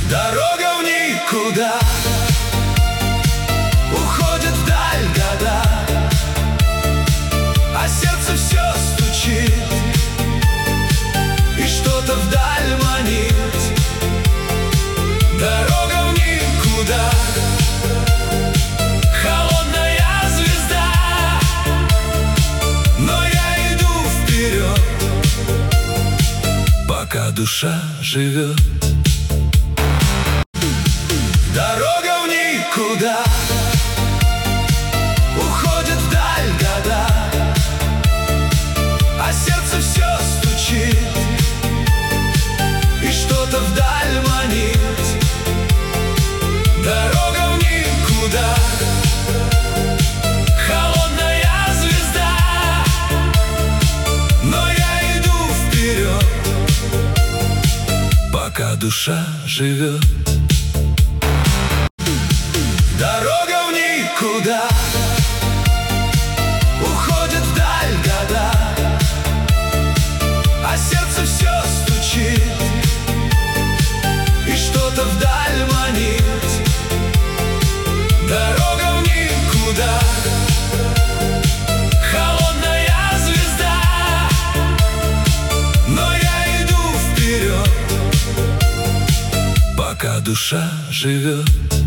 Дорога в никуда, уходят вдаль года, а сердце все стучит и что-то вдаль манит. Дорога в никуда, холодная звезда, но я иду вперед, пока душа живет. Дорога в никуда, уходят вдаль года, а сердце все стучит и что-то вдаль манит. Дорога в никуда, холодная звезда, но я иду вперед, пока душа живет. Дорога в никуда, уходят вдаль года, а сердце все стучит и что-то вдаль манит. Дорога в никуда, холодная звезда, но я иду вперед, пока душа живет.